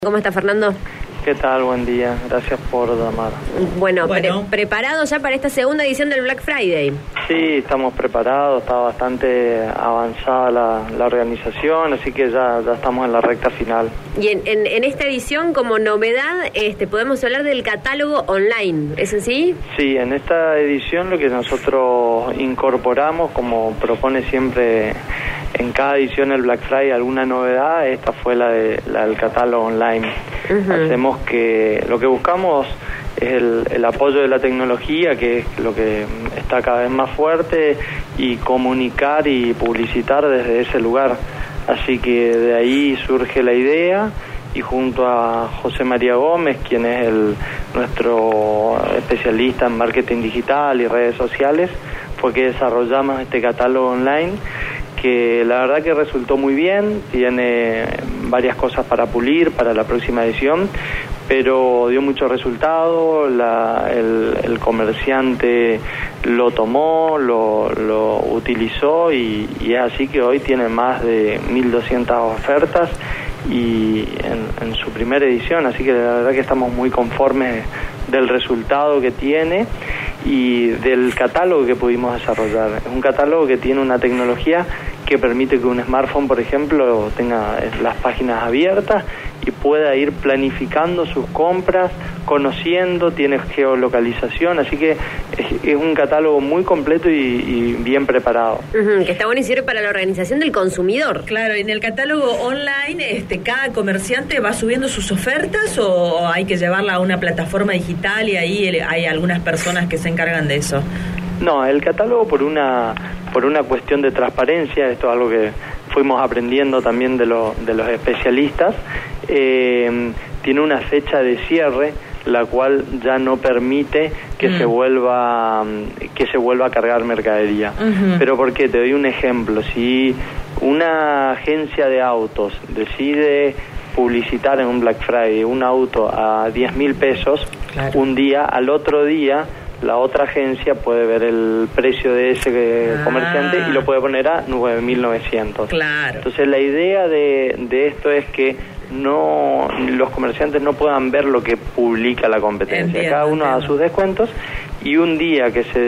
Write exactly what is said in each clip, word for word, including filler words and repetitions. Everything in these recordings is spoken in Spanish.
¿Cómo está, Fernando? ¿Qué tal? Buen día. Gracias por llamar. Bueno, bueno. Pre ¿preparado ya para esta segunda edición del Black Friday? Sí, estamos preparados. Está bastante avanzada la, la organización, así que ya, ya estamos en la recta final. Y en, en, en esta edición, como novedad, este, podemos hablar del catálogo online. ¿Es así? Sí, en esta edición lo que nosotros incorporamos, como propone siempre en cada edición el Black Friday alguna novedad, esta fue la, de, la del catálogo online. Uh-huh. Hacemos que lo que buscamos es el, el apoyo de la tecnología, que es lo que está cada vez más fuerte, y comunicar y publicitar desde ese lugar. Así que de ahí surge la idea, y junto a José María Gómez, quien es el nuestro especialista en marketing digital y redes sociales, fue que desarrollamos este catálogo online, que la verdad que resultó muy bien, tiene varias cosas para pulir para la próxima edición, pero dio mucho resultado, la, el, el comerciante lo tomó, lo, lo utilizó y, y es así que hoy tiene más de mil doscientas ofertas y en, en su primera edición, así que la verdad que estamos muy conformes del resultado que tiene y del catálogo que pudimos desarrollar. Es un catálogo que tiene una tecnología que permite que un smartphone, por ejemplo, tenga las páginas abiertas y pueda ir planificando sus compras, conociendo, tiene geolocalización, así que es, es un catálogo muy completo y, y bien preparado. Uh-huh, que está bueno y sirve para la organización del consumidor. Claro, en el catálogo online, este, cada comerciante va subiendo sus ofertas o hay que llevarla a una plataforma digital y ahí hay algunas personas que se encargan de eso. No, el catálogo por una por una cuestión de transparencia, esto es algo que fuimos aprendiendo también de, lo, de los especialistas, eh, tiene una fecha de cierre, la cual ya no permite que mm. se vuelva que se vuelva a cargar mercadería. Uh-huh. Pero ¿por qué? Te doy un ejemplo. Si una agencia de autos decide publicitar en un Black Friday un auto a diez mil pesos, claro, un día, al otro día la otra agencia puede ver el precio de ese ah. comerciante y lo puede poner a nueve mil novecientos. Claro. Entonces la idea de, de esto es que no los comerciantes no puedan ver lo que publica la competencia. Entiendo, Cada uno entiendo. a sus descuentos, y un día que se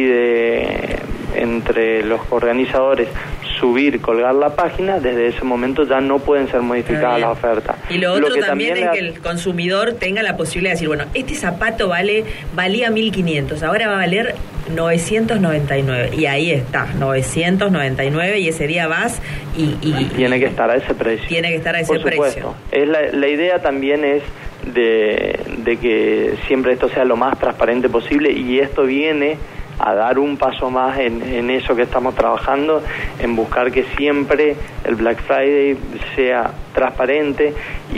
decide entre los organizadores subir, colgar la página, desde ese momento ya no pueden ser modificadas las ofertas. Y lo otro lo que también, también es que el consumidor tenga la posibilidad de decir, bueno, este zapato vale valía mil quinientos, ahora va a valer novecientos noventa y nueve, y ahí está, novecientos noventa y nueve, y ese día vas y... y tiene que estar a ese precio. Tiene que estar a ese Por supuesto. precio. Es la, la idea también es de, de que siempre esto sea lo más transparente posible, y esto viene a dar un paso más en, en eso que estamos trabajando, en buscar que siempre el Black Friday sea transparente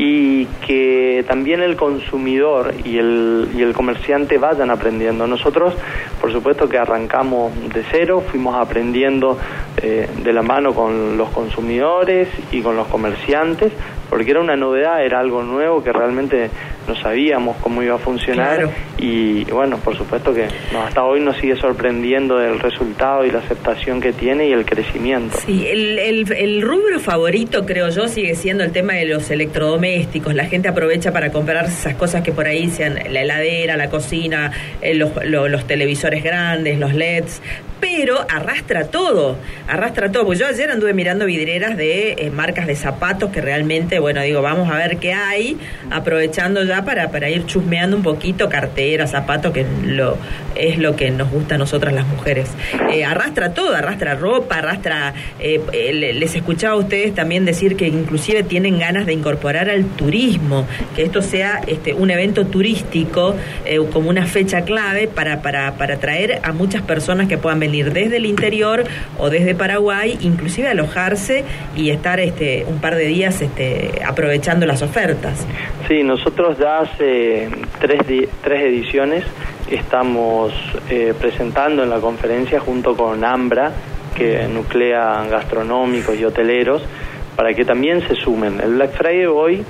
y que también el consumidor y el, y el comerciante vayan aprendiendo. Nosotros, por supuesto que arrancamos de cero, fuimos aprendiendo eh, de la mano con los consumidores y con los comerciantes, porque era una novedad, era algo nuevo que realmente no sabíamos cómo iba a funcionar. Claro. Y bueno, por supuesto que no, hasta hoy nos sigue sorprendiendo el resultado y la aceptación que tiene y el crecimiento. Sí, el, el, el rubro favorito, creo yo, sigue siendo el tema de los electrodomésticos. La gente aprovecha para comprar esas cosas que por ahí sean la heladera, la cocina, eh, los, los, los televisores grandes, los L E Ds, pero arrastra todo, arrastra todo, porque yo ayer anduve mirando vidrieras de eh, marcas de zapatos que realmente, bueno, digo, vamos a ver qué hay, aprovechando ya para, para ir chusmeando un poquito, carteras, zapatos, que lo es lo que nos gusta a nosotras las mujeres. Eh, arrastra todo, arrastra ropa, arrastra, eh, eh, les escuchaba a ustedes también decir que inclusive tienen ganas de incorporar al turismo, que esto sea este un evento turístico, eh, como una fecha clave para, para, para atraer a muchas personas que puedan venir desde el interior o desde Paraguay, inclusive alojarse y estar este un par de días este aprovechando las ofertas. Sí, nosotros ya hace tres, di- tres ediciones estamos eh, presentando en la conferencia junto con AMBRA, que nuclea gastronómicos y hoteleros, para que también se sumen. El Black Friday hoy,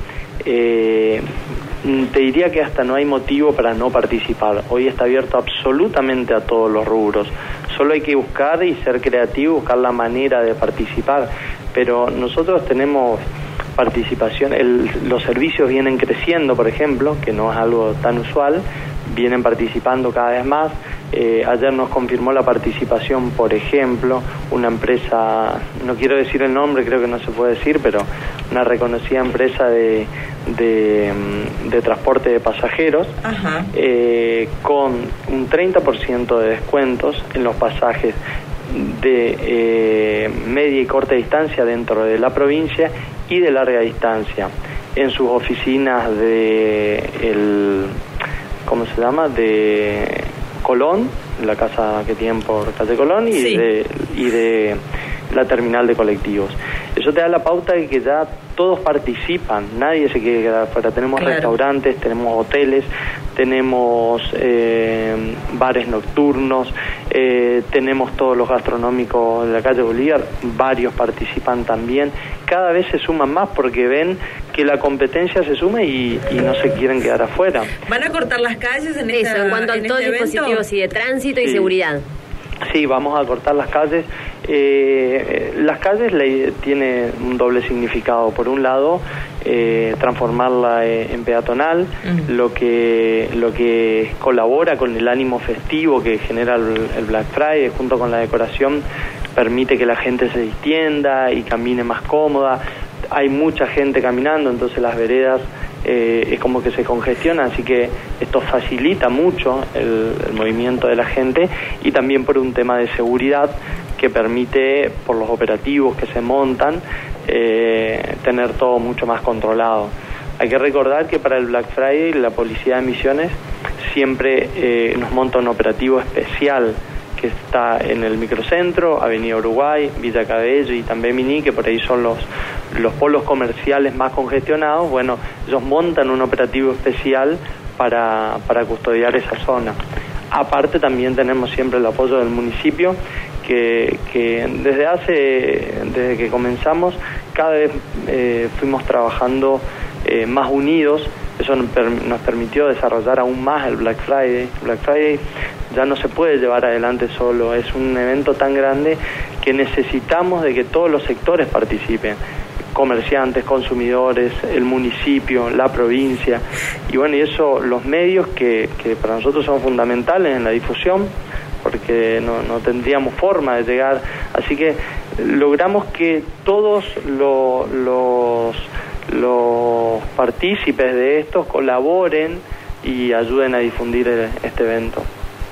eh, te diría que hasta no hay motivo para no participar. Hoy está abierto absolutamente a todos los rubros. Solo hay que buscar y ser creativo, buscar la manera de participar. Pero nosotros tenemos participación, el, los servicios vienen creciendo, por ejemplo, que no es algo tan usual, vienen participando cada vez más. Eh, ayer nos confirmó la participación, por ejemplo, una empresa, no quiero decir el nombre, creo que no se puede decir, pero una reconocida empresa de, de, de transporte de pasajeros, eh, con un treinta por ciento de descuentos en los pasajes de eh, media y corta distancia dentro de la provincia y de larga distancia en sus oficinas de el, ¿cómo se llama? de Colón, la casa que tienen por calle Colón, y, sí. de, y de la terminal de colectivos. Eso te da la pauta de que ya todos participan, nadie se quiere quedar afuera. Tenemos claro. restaurantes, tenemos hoteles, tenemos eh, bares nocturnos, eh, tenemos todos los gastronómicos de la calle Bolívar, varios participan también. Cada vez se suman más porque ven que la competencia se suma y, y no se quieren quedar afuera. ¿Van a cortar las calles en Eso, esta, en cuanto a en todos este los dispositivos y de tránsito sí. y seguridad? Sí, vamos a cortar las calles. Eh, las calles le, tiene un doble significado. Por un lado, eh, transformarla en peatonal, uh-huh. lo que lo que colabora con el ánimo festivo que genera el, el Black Friday, junto con la decoración, permite que la gente se distienda y camine más cómoda. Hay mucha gente caminando, entonces las veredas eh, es como que se congestionan, así que esto facilita mucho el, el movimiento de la gente, y también por un tema de seguridad que permite, por los operativos que se montan, eh, tener todo mucho más controlado. Hay que recordar que para el Black Friday la Policía de Misiones siempre eh, nos monta un operativo especial que está en el microcentro, Avenida Uruguay, Villa Cabello y también Miní, que por ahí son los, los polos comerciales más congestionados. Bueno, ellos montan un operativo especial para, para custodiar esa zona. Aparte también tenemos siempre el apoyo del municipio, que, que desde hace, desde que comenzamos, cada vez eh, fuimos trabajando eh, más unidos. Eso nos permitió desarrollar aún más el Black Friday. Black Friday ya no se puede llevar adelante solo, es un evento tan grande que necesitamos de que todos los sectores participen, comerciantes, consumidores, el municipio, la provincia, y bueno, y eso, los medios que, que para nosotros son fundamentales en la difusión, porque no, no tendríamos forma de llegar, así que logramos que todos lo, los los partícipes de esto colaboren y ayuden a difundir este evento.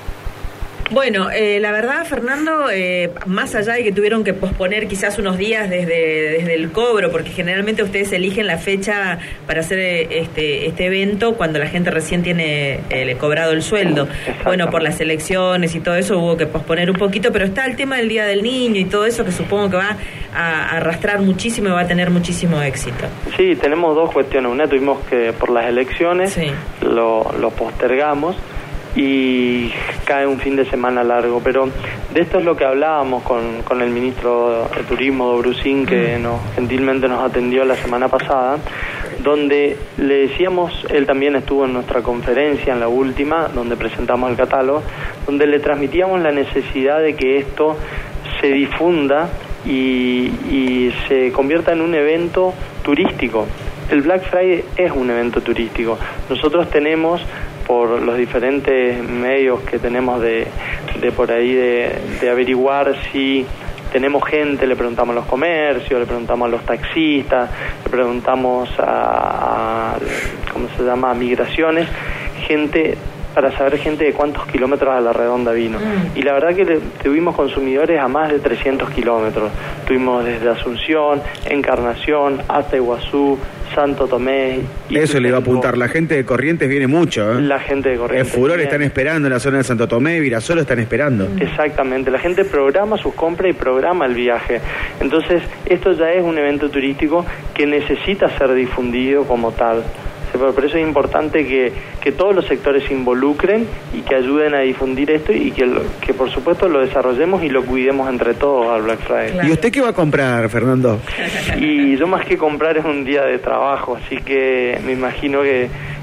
Bueno, eh, la verdad, Fernando, eh, más allá de que tuvieron que posponer quizás unos días desde, desde el cobro, porque generalmente ustedes eligen la fecha para hacer este este evento cuando la gente recién tiene eh, cobrado el sueldo. Bueno, por las elecciones y todo eso hubo que posponer un poquito, pero está el tema del Día del Niño y todo eso, que supongo que va a arrastrar muchísimo y va a tener muchísimo éxito. Sí, tenemos dos cuestiones. Una, tuvimos que, por las elecciones, sí. lo, lo postergamos, y cae un fin de semana largo, pero de esto es lo que hablábamos con, con el ministro de Turismo, Dobrusín, que nos, gentilmente nos atendió la semana pasada, donde le decíamos, él también estuvo en nuestra conferencia, en la última, donde presentamos el catálogo, donde le transmitíamos la necesidad de que esto se difunda y, y se convierta en un evento turístico. El Black Friday es un evento turístico. Nosotros tenemos, por los diferentes medios que tenemos de, de por ahí de, de averiguar si tenemos gente, le preguntamos a los comercios, le preguntamos a los taxistas, le preguntamos a, a ¿cómo se llama?, a migraciones, gente, para saber gente de cuántos kilómetros a la redonda vino. Mm. Y la verdad que le, tuvimos consumidores a más de trescientos kilómetros. Tuvimos desde Asunción, Encarnación, hasta Iguazú, Santo Tomé. Y eso le iba a apuntar, la gente de Corrientes viene mucho, ¿eh? La gente de Corrientes. En Furor están esperando, en la zona de Santo Tomé, Virasolo están esperando. Exactamente, la gente programa sus compras y programa el viaje. Entonces, esto ya es un evento turístico que necesita ser difundido como tal. Por eso es importante que, que todos los sectores se involucren y que ayuden a difundir esto, y que, lo, que por supuesto lo desarrollemos y lo cuidemos entre todos al Black Friday. Claro. ¿Y usted qué va a comprar, Fernando? Y yo más que comprar es un día de trabajo, así que me imagino que,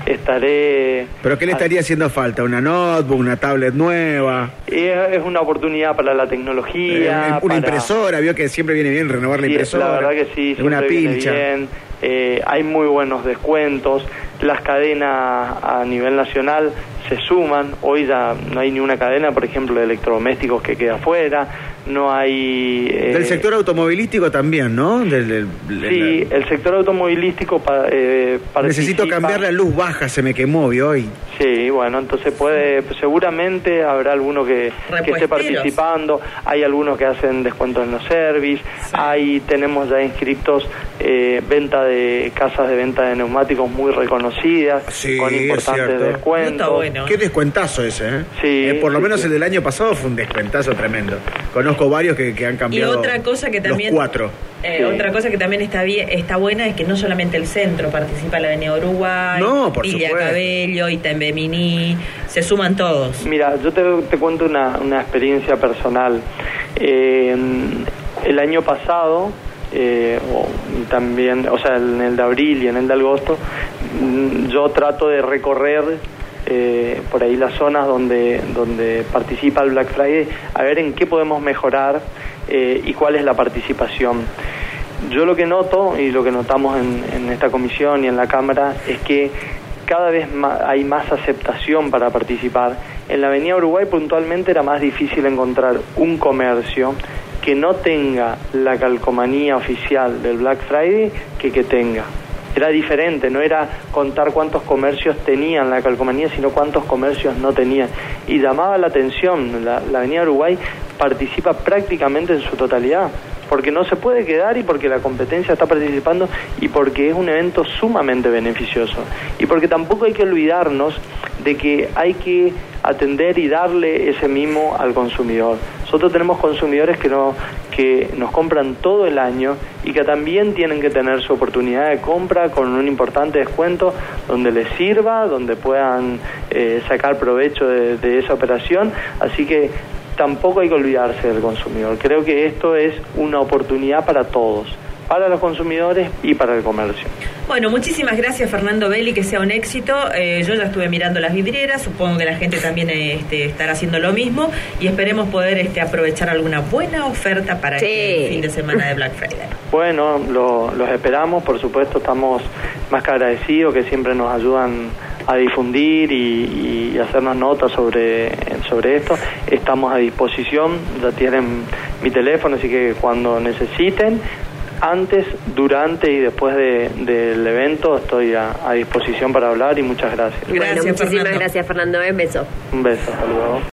estaré... ¿Pero qué le estaría haciendo falta? ¿Una notebook, una tablet nueva? Es, es una oportunidad para la tecnología. Eh, una para... impresora, vio que siempre viene bien renovar la sí, impresora. La verdad que sí, siempre una viene pincha. bien. Eh, hay muy buenos descuentos. Las cadenas a nivel nacional se suman. Hoy ya no hay ni una cadena, por ejemplo, de electrodomésticos que queda afuera. No hay... Eh... Del sector automovilístico también, ¿no? Del, del, sí, la... el sector automovilístico pa, eh, participa... Necesito cambiar la luz baja, se me quemó, ¿vio? Hoy. Sí, bueno, entonces puede, seguramente habrá alguno que, que esté participando. Hay algunos que hacen descuentos en los service. Sí. Hay, tenemos ya inscritos eh, venta de casas de venta de neumáticos muy reconocidas, sí, con importantes descuentos. Bueno. Qué descuentazo ese, ¿eh? Sí, eh por lo sí, menos sí. el del año pasado fue un descuentazo tremendo. Conozco varios que, que han cambiado. Y otra cosa que también, los cuatro. Eh, sí. Otra cosa que también está bien, está buena es que no solamente el centro participa, la Avenida Uruguay, no, por Ilia supuesto. Cabello, Itambemini, se suman todos. Mira, yo te, te cuento una, una experiencia personal. Eh, el año pasado, eh, o, y también, o sea, en el de abril y en el de agosto, yo trato de recorrer Eh, por ahí las zonas donde donde participa el Black Friday, a ver en qué podemos mejorar eh, y cuál es la participación. Yo lo que noto y lo que notamos en, en esta comisión y en la Cámara es que cada vez más, hay más aceptación para participar. En la Avenida Uruguay puntualmente era más difícil encontrar un comercio que no tenga la calcomanía oficial del Black Friday que que tenga. Era diferente, no era contar cuántos comercios tenían la calcomanía, sino cuántos comercios no tenían. Y llamaba la atención, la, la Avenida Uruguay participa prácticamente en su totalidad, porque no se puede quedar y porque la competencia está participando y porque es un evento sumamente beneficioso. Y porque tampoco hay que olvidarnos de que hay que atender y darle ese mimo al consumidor. Nosotros tenemos consumidores que no que nos compran todo el año y que también tienen que tener su oportunidad de compra con un importante descuento donde les sirva, donde puedan eh, sacar provecho de, de esa operación. Así que tampoco hay que olvidarse del consumidor. Creo que esto es una oportunidad para todos, para los consumidores y para el comercio. Bueno, muchísimas gracias, Fernando Belli, que sea un éxito. Eh, yo ya estuve mirando las vidrieras, supongo que la gente también este, estará haciendo lo mismo y esperemos poder este, aprovechar alguna buena oferta para sí. este fin de semana de Black Friday. Bueno, lo, los esperamos, por supuesto, estamos más que agradecidos, que siempre nos ayudan a difundir y, y hacernos notas sobre, sobre esto. Estamos a disposición, ya tienen mi teléfono, así que cuando necesiten, antes, durante y después de, del evento estoy a, a disposición para hablar y muchas gracias. Bueno, Gracias, muchísimas Fernando. gracias, Fernando. Un beso. Un beso, hasta luego.